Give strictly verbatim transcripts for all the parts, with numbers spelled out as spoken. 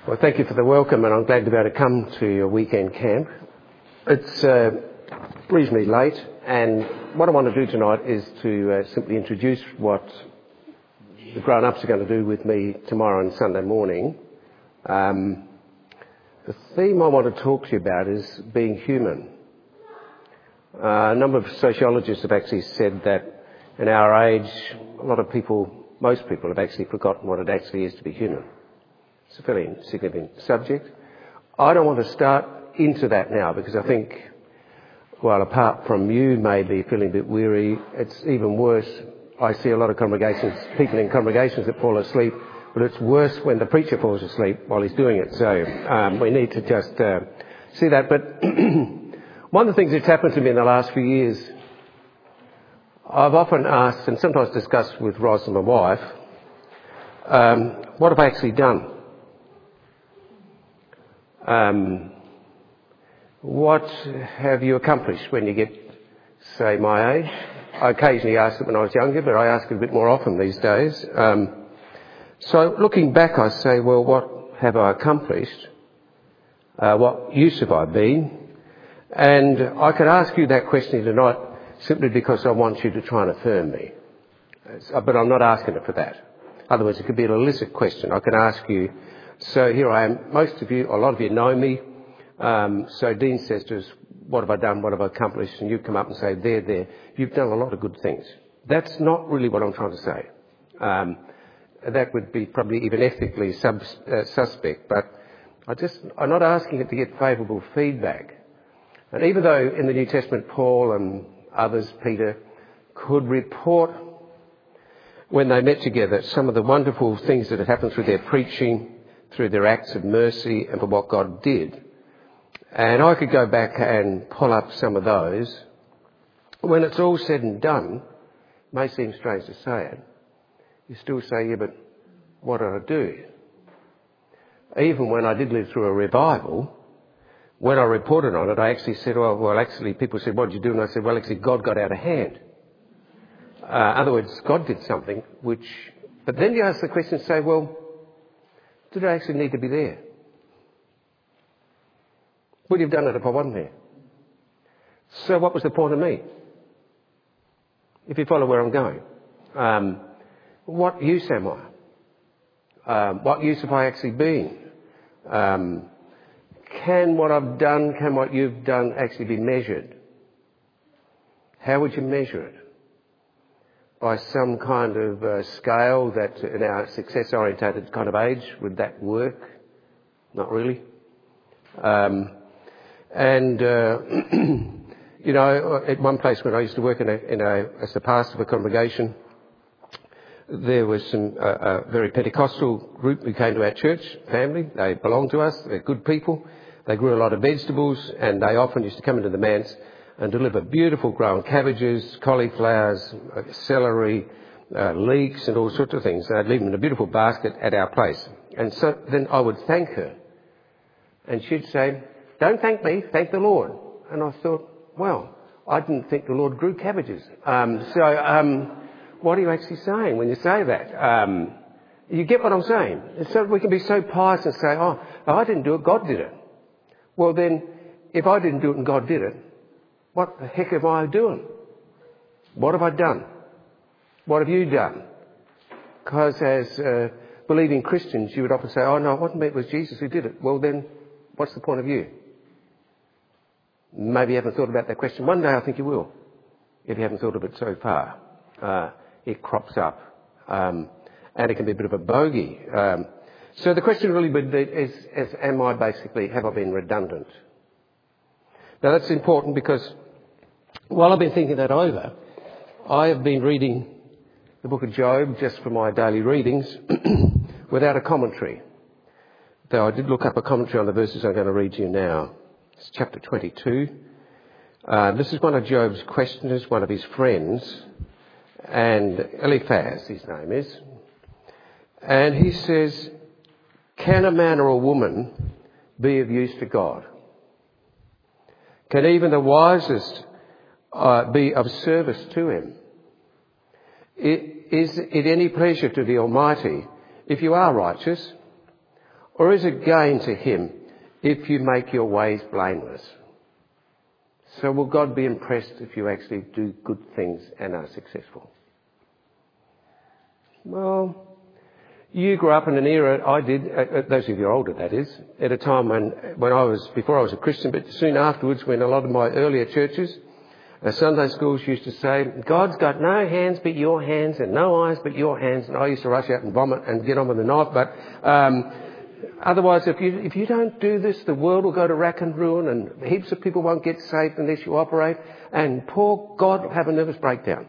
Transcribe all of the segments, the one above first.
Well, thank you for the welcome, and I'm glad to be able to come to your weekend camp. It's uh, reasonably late, and what I want to do tonight is to uh, simply introduce what the grown-ups are going to do with me tomorrow and Sunday morning. Um, the theme I want to talk to you about is being human. Uh, a number of sociologists have actually said that in our age, a lot of people, most people have actually forgotten what it actually is to be human. It's a fairly significant subject. I don't want to start into that now because I think, well, apart from you maybe feeling a bit weary, it's even worse. I see a lot of congregations, people in congregations that fall asleep, but it's worse when the preacher falls asleep while he's doing it. So um, we need to just uh, see that. But one of the things that's happened to me in the last few years, I've often asked and sometimes discussed with Ros and my wife, um, what have I actually done? Um, what have you accomplished when you get, say, my age? I occasionally asked it when I was younger, but I ask it a bit more often these days. Um, so looking back, I say, well, what have I accomplished? Uh, what use have I been? And I could ask you that question tonight simply because I want you to try and affirm me. But I'm not asking it for that. Otherwise, it could be an illicit question. I can ask you, so here I am. Most of you, a lot of you know me. Um, so Dean says to us, what have I done? What have I accomplished? And you come up and say, there, there. You've done a lot of good things. That's not really what I'm trying to say. Um, that would be probably even ethically sub, uh, suspect. But I just, I'm not asking it to get favourable feedback. And even though in the New Testament, Paul and others, Peter, could report when they met together some of the wonderful things that had happened through their preaching, through their acts of mercy and for what God did. And I could go back and pull up some of those. When it's all said and done, it may seem strange to say it, you still say, yeah, but what did I do? Even when I did live through a revival, when I reported on it, I actually said, well, well actually, people said, what did you do? And I said, well, actually, God got out of hand. Uh, in other words, God did something which... But then you ask the question, say, well, did I actually need to be there? Would you have done it if I wasn't there? So what was the point of me? If you follow where I'm going. Um, what use am I? Um, what use have I actually been? Um, can what I've done, can what you've done actually be measured? How would you measure it? By some kind of uh, scale that in our success-orientated kind of age, would that work? Not really. Um, and, uh, you know, at one place when I used to work in a, in a, as the pastor of a congregation, there was some uh, a very Pentecostal group who came to our church family. They belonged to us. They're good people. They grew a lot of vegetables, and they often used to come into the manse and deliver beautiful grown cabbages, cauliflowers, celery, uh, leeks and all sorts of things. And I'd leave them in a beautiful basket at our place. And so then I would thank her. And she'd say, don't thank me, thank the Lord. And I thought, well, I didn't think the Lord grew cabbages. Um, so um, what are you actually saying when you say that? Um, you get what I'm saying? And so we can be so pious and say, oh, I didn't do it, God did it. Well then, if I didn't do it and God did it, what the heck am I doing? What have I done? What have you done? Because as uh, believing Christians, you would often say, oh no, it wasn't me, it was Jesus who did it. Well then, what's the point of you? Maybe you haven't thought about that question. One day I think you will, if you haven't thought of it so far. Uh, it crops up. Um, and it can be a bit of a bogey. Um, so the question really is, is, am I basically, have I been redundant? Now that's important because while I've been thinking that over, I have been reading the book of Job just for my daily readings without a commentary. Though I did look up a commentary on the verses I'm going to read to you now. It's chapter twenty-two. Uh, this is one of Job's questioners, one of his friends, and Eliphaz his name is. And he says, can a man or a woman be of use to God? Can even the wisest uh, be of service to him? It, is it any pleasure to the Almighty if you are righteous? Or is it gain to him if you make your ways blameless? So will God be impressed if you actually do good things and are successful? Well, you grew up in an era, I did, uh, those of you who are older that is, at a time when, when I was, before I was a Christian, but soon afterwards when a lot of my earlier churches, uh, Sunday schools used to say, God's got no hands but your hands and no eyes but your hands. And I used to rush out and vomit and get on with the knife, but um, otherwise if you, if you don't do this, the world will go to rack and ruin and heaps of people won't get saved unless you operate, and poor God will have a nervous breakdown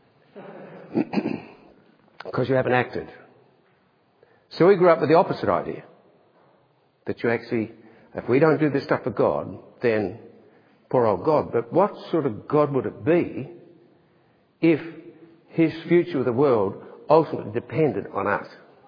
because you haven't acted. So we grew up with the opposite idea, that you actually, if we don't do this stuff for God, then poor old God. But what sort of God would it be if his future with the world ultimately depended on us?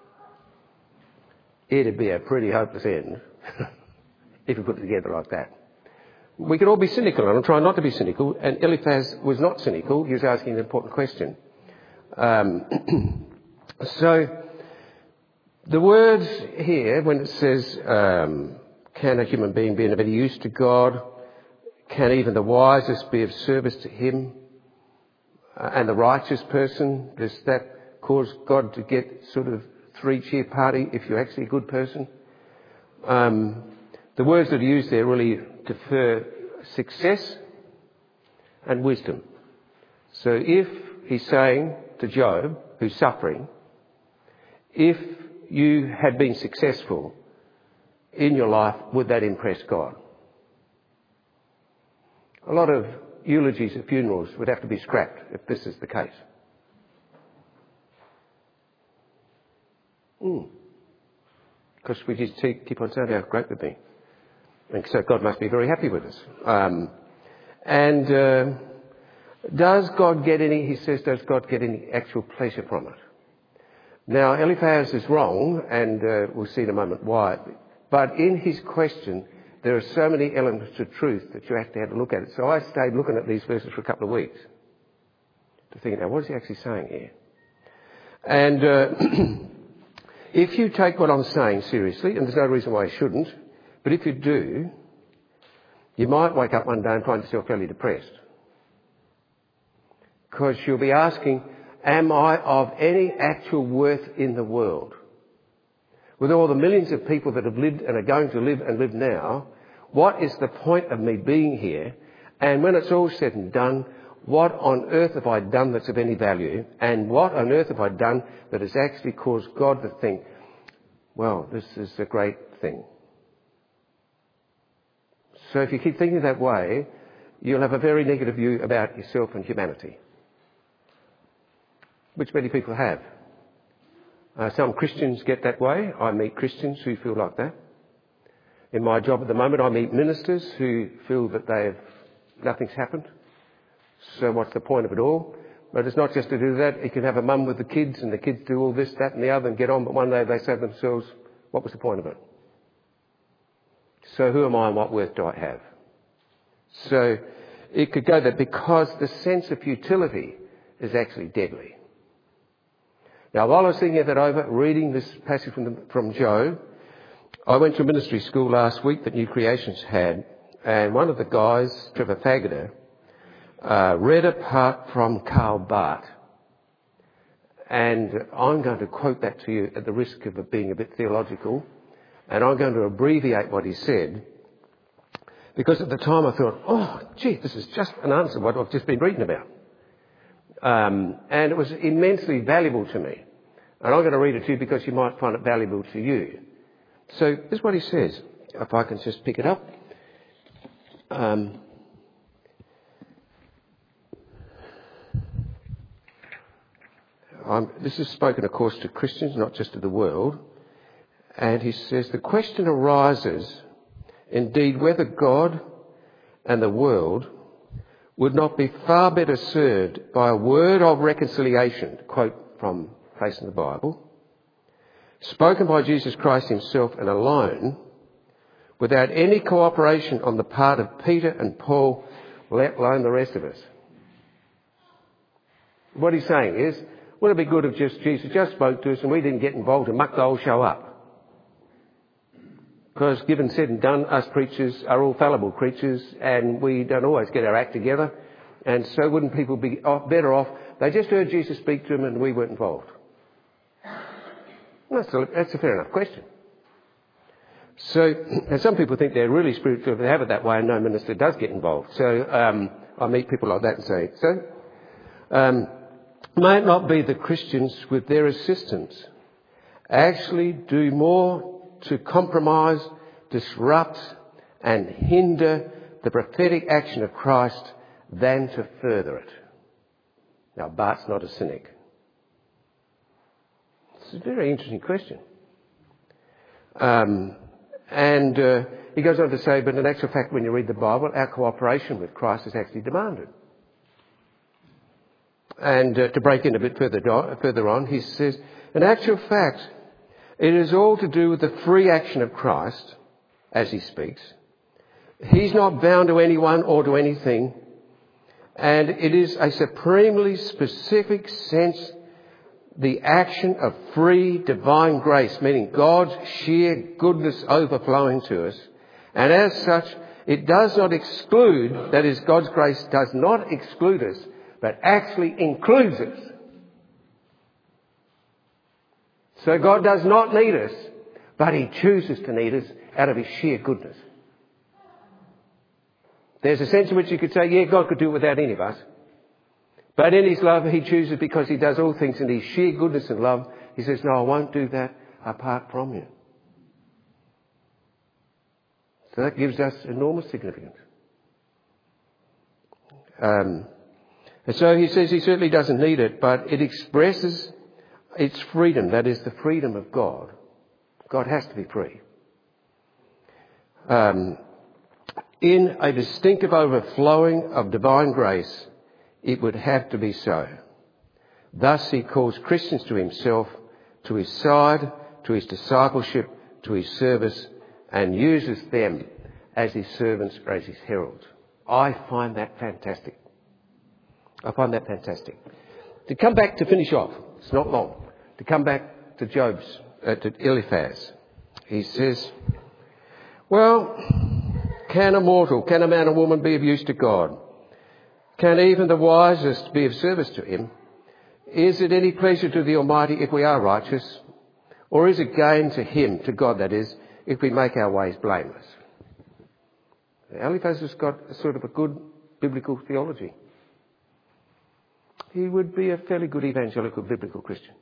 It'd be a pretty hopeless end if we put it together like that. We could all be cynical, and I'm trying not to be cynical, and Eliphaz was not cynical. He was asking an important question. Um, so... The words here, when it says, um, can a human being be of any use to God? Can even the wisest be of service to him? Uh, and the righteous person, does that cause God to get sort of three-cheer party if you're actually a good person? Um, the words that are used there really defer success and wisdom. So if he's saying to Job, who's suffering, if you had been successful in your life, would that impress God? A lot of eulogies at funerals would have to be scrapped if this is the case. Mm. Because we just keep on saying how great we've been. And so God must be very happy with us. Um, and uh, does God get any, he says, does God get any actual pleasure from it? Now, Eliphaz is wrong, and uh, we'll see in a moment why. But in his question, there are so many elements of truth that you have to have a look at it. So I stayed looking at these verses for a couple of weeks to think, now, what is he actually saying here? And uh, if you take what I'm saying seriously, and there's no reason why you shouldn't, but if you do, you might wake up one day and find yourself fairly depressed. Because you'll be asking, am I of any actual worth in the world? With all the millions of people that have lived and are going to live and live now, what is the point of me being here? And when it's all said and done, what on earth have I done that's of any value? And what on earth have I done that has actually caused God to think, well, this is a great thing? So if you keep thinking that way, you'll have a very negative view about yourself and humanity, which many people have. Uh, some Christians get that way. I meet Christians who feel like that. In my job at the moment, I meet ministers who feel that they have, nothing's happened. So what's the point of it all? But it's not just to do that. You can have a mum with the kids, and the kids do all this, that and the other and get on, but one day they say to themselves, what was the point of it? So who am I and what worth do I have? So it could go there because the sense of futility is actually deadly. Now, while I was thinking that over, reading this passage from, the, from Job, I went to a ministry school last week that New Creations had, and one of the guys, Trevor Faggoter, uh, read a part from Karl Barth. And I'm going to quote that to you at the risk of it being a bit theological, and I'm going to abbreviate what he said, because at the time I thought, oh, gee, this is just an answer to what I've just been reading about. Um, and it was immensely valuable to me. And I'm going to read it to you because you might find it valuable to you. So this is what he says, if I can just pick it up. Um, I'm, this is spoken, of course, to Christians, not just to the world. And he says, the question arises, indeed, whether God and the world would not be far better served by a word of reconciliation, quote from place in the Bible, spoken by Jesus Christ himself and alone, without any cooperation on the part of Peter and Paul, let alone the rest of us. What he's saying is, would it be good if just Jesus just spoke to us and we didn't get involved and muck the whole show up? Because given said and done, us preachers are all fallible creatures and we don't always get our act together. And so wouldn't people be better off? They just heard Jesus speak to them and we weren't involved. That's a, that's a fair enough question. So, and some people think they're really spiritual if they have it that way and no minister does get involved. So um, I meet people like that and say, so um, may it not be the Christians with their assistance actually do more to compromise, disrupt and hinder the prophetic action of Christ than to further it. Now, Bart's not a cynic. It's a very interesting question. Um, and uh, he goes on to say, but in actual fact, when you read the Bible, our cooperation with Christ is actually demanded. And uh, to break in a bit further, do- further on, he says, in actual fact, it is all to do with the free action of Christ as he speaks. He's not bound to anyone or to anything. And it is a supremely specific sense, the action of free divine grace, meaning God's sheer goodness overflowing to us. And as such, it does not exclude, that is, God's grace does not exclude us, but actually includes us. So God does not need us, but he chooses to need us out of his sheer goodness. There's a sense in which you could say, yeah, God could do it without any of us. But in his love, he chooses because he does all things in his sheer goodness and love. He says, no, I won't do that apart from you. So that gives us enormous significance. Um, and so he says he certainly doesn't need it, but it expresses its freedom. That is the freedom of God. God has to be free. Um, in a distinctive overflowing of divine grace, it would have to be so. Thus he calls Christians to himself, to his side, to his discipleship, to his service, and uses them as his servants or as his heralds. I find that fantastic. I find that fantastic. To come back to finish off, it's not long, to come back to Job's, uh, to Eliphaz. He says, well, can a mortal, can a man or woman be of use to God? Can even the wisest be of service to him? Is it any pleasure to the Almighty if we are righteous? Or is it gain to him, to God that is, if we make our ways blameless? Eliphaz has got a sort of a good biblical theology. He would be a fairly good evangelical biblical Christian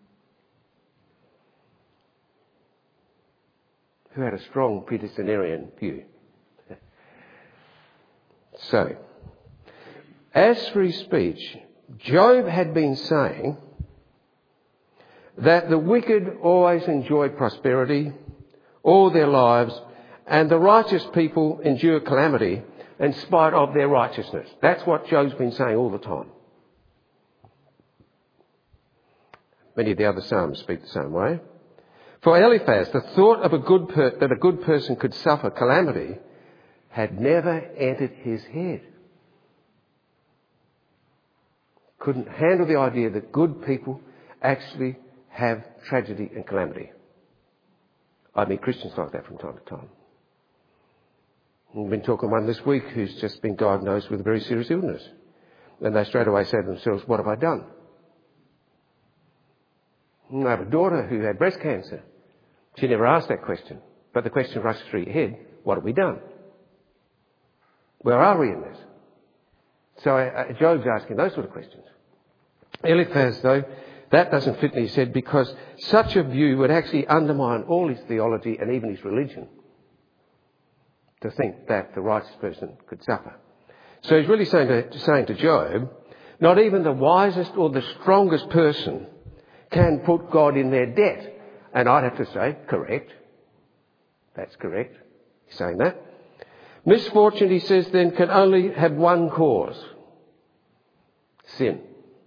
who had a strong Predestinarian view. So, as for his speech, Job had been saying that the wicked always enjoy prosperity all their lives, and the righteous people endure calamity in spite of their righteousness. That's what Job's been saying all the time. Many of the other Psalms speak the same way. For Eliphaz, the thought of a good per- that a good person could suffer calamity had never entered his head. Couldn't handle the idea that good people actually have tragedy and calamity. I meet Christians like that from time to time. We've been talking to one this week who's just been diagnosed with a very serious illness. And they straight away say to themselves, what have I done? And I have a daughter who had breast cancer. She never asked that question. But the question rushed through your head, what have we done? Where are we in this? So uh, Job's asking those sort of questions. Eliphaz, though, that doesn't fit in his head because such a view would actually undermine all his theology and even his religion to think that the righteous person could suffer. So he's really saying to, saying to Job, not even the wisest or the strongest person can put God in their debt. And I'd have to say, correct. That's correct. He's saying that. Misfortune, he says, then can only have one cause. Sin.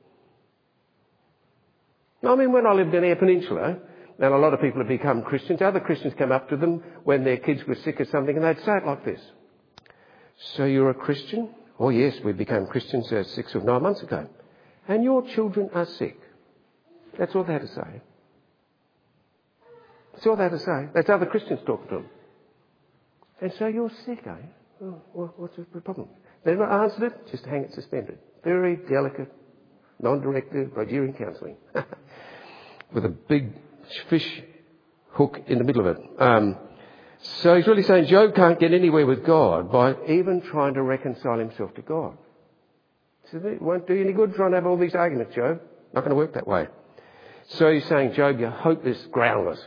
I mean, when I lived in Eyre Peninsula, and a lot of people have become Christians, other Christians come up to them when their kids were sick or something, and they'd say it like this. So you're a Christian? Oh yes, we became Christians uh, six or nine months ago. And your children are sick. That's all they had to say. That's all they had to say. That's other Christians talking to them. And so you're sick, eh? Oh, well, what's the problem? They've not answered it, just hang it suspended. Very delicate, non-directive Rogerian counselling. With a big fish hook in the middle of it. Um, so he's really saying Job can't get anywhere with God by even trying to reconcile himself to God. So it won't do you any good trying to have all these arguments, Job. Not going to work that way. So he's saying, Job, your hope is groundless.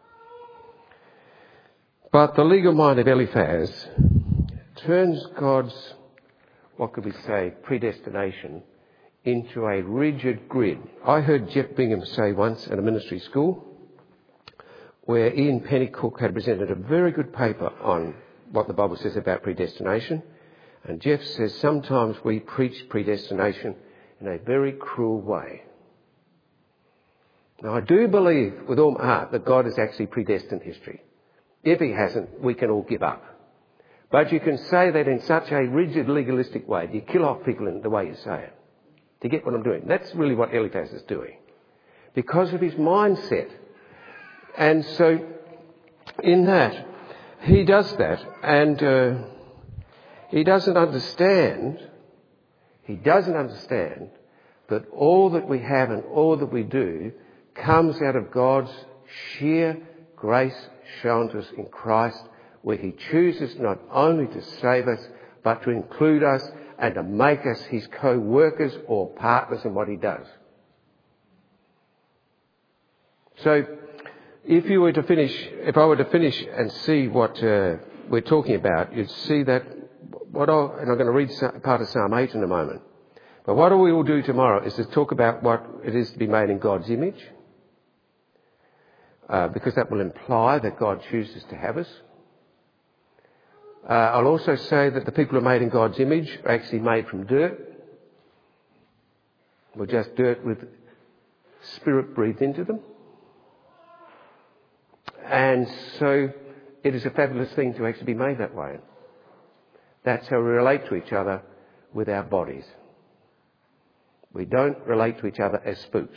But the legal mind of Eliphaz turns God's, what could we say, predestination into a rigid grid. I heard Jeff Bingham say once at a ministry school where Ian Pennycook had presented a very good paper on what the Bible says about predestination. And Jeff says sometimes we preach predestination in a very cruel way. Now, I do believe with all my heart that God has actually predestined history. If he hasn't, we can all give up. But you can say that in such a rigid, legalistic way. You kill off people in the way you say it. Do you get what I'm doing? That's really what Eliphaz is doing. Because of his mindset. And so, in that, he does that. And uh, he doesn't understand, he doesn't understand that all that we have and all that we do comes out of God's sheer grace shown to us in Christ, where he chooses not only to save us, but to include us and to make us his co-workers or partners in what he does. So, if you were to finish, if I were to finish and see what uh, we're talking about, you'd see that what I'll, and I'm going to read part of Psalm eight in a moment. But what we will do tomorrow is to talk about what it is to be made in God's image. Uh, because that will imply that God chooses to have us. Uh, I'll also say that the people who are made in God's image are actually made from dirt. We're just dirt with spirit breathed into them. And so it is a fabulous thing to actually be made that way. That's how we relate to each other with our bodies. We don't relate to each other as spooks.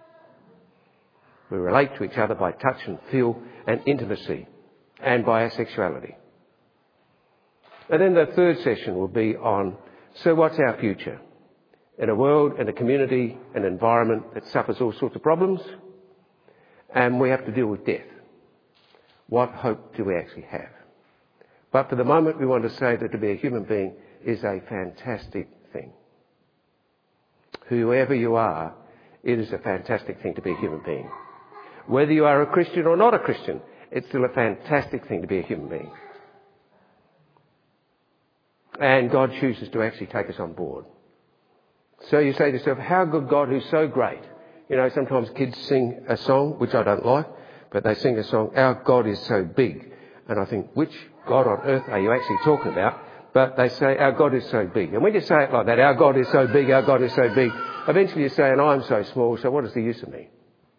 We relate to each other by touch and feel and intimacy and by our sexuality. And then the third session will be on, so what's our future? In a world, in a community, an environment that suffers all sorts of problems, and we have to deal with death. What hope do we actually have? But for the moment, we want to say that to be a human being is a fantastic thing. Whoever you are, it is a fantastic thing to be a human being. Whether you are a Christian or not a Christian, it's still a fantastic thing to be a human being. And God chooses to actually take us on board. So you say to yourself, how good God who's so great. You know, sometimes kids sing a song, which I don't like, but they sing a song, our God is so big. And I think, which God on earth are you actually talking about? But they say, our God is so big. And when you say it like that, our God is so big, our God is so big, eventually you say, and I'm so small, so what is the use of me?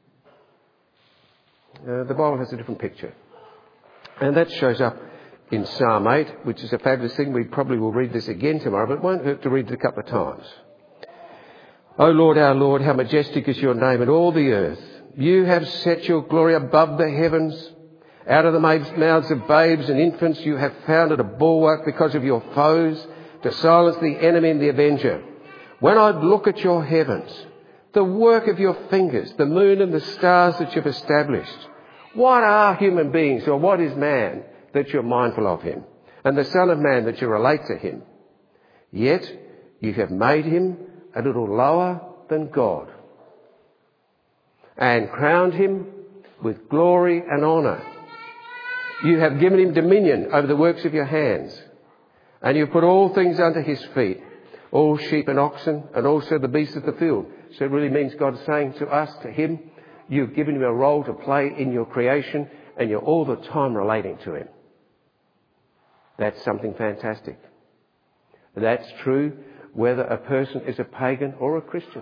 Uh, the Bible has a different picture. And that shows up in Psalm eight, which is a fabulous thing. We probably will read this again tomorrow, but it won't hurt to read it a couple of times. O Lord, our Lord, how majestic is your name in all the earth. You have set your glory above the heavens. Out of the mouths of babes and infants you have founded a bulwark because of your foes, to silence the enemy and the avenger. When I look at your heavens, the work of your fingers, the moon and the stars that you've established, what are human beings, or what is man that you're mindful of him, and the Son of Man that you relate to him? Yet you have made him a little lower than God, and crowned him with glory and honour. You have given him dominion over the works of your hands, and you have put all things under his feet, all sheep and oxen, and also the beasts of the field. So it really means God is saying to us, to him, you've given him a role to play in your creation, and you're all the time relating to him. That's something fantastic. That's true whether a person is a pagan or a Christian.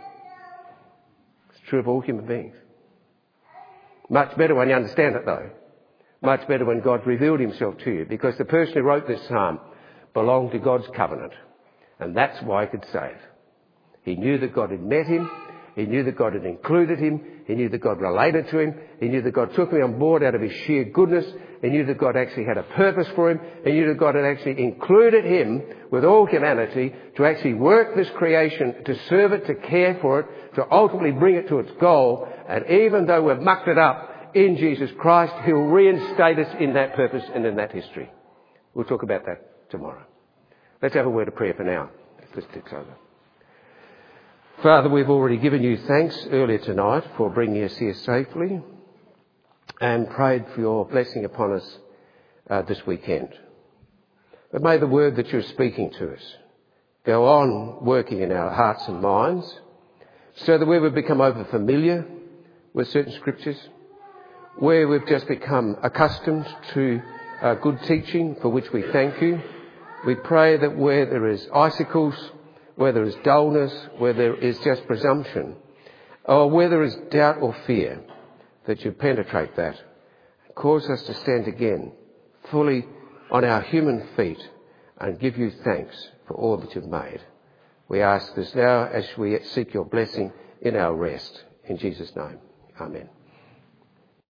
It's true of all human beings. Much better when you understand it, though. Much better when God revealed himself to you, because the person who wrote this psalm belonged to God's covenant, and that's why he could say it. He knew that God had met him, He knew that God had included him. He knew that God related to him. He knew that God took him on board out of his sheer goodness. He knew that God actually had a purpose for him. He knew that God had actually included him with all humanity to actually work this creation, to serve it, to care for it, to ultimately bring it to its goal. And even though we've mucked it up in Jesus Christ, he'll reinstate us in that purpose and in that history. We'll talk about that tomorrow. Let's have a word of prayer for now. This takes over. Father, we've already given you thanks earlier tonight for bringing us here safely and prayed for your blessing upon us uh, this weekend. But may the word that you're speaking to us go on working in our hearts and minds so that we would become over familiar with certain scriptures, where we've just become accustomed to uh, good teaching for which we thank you. We pray that where there is icicles, where there is dullness, where there is just presumption, or where there is doubt or fear, that you penetrate that, cause us to stand again fully on our human feet and give you thanks for all that you've made. We ask this now as we seek your blessing in our rest. In Jesus' name, amen.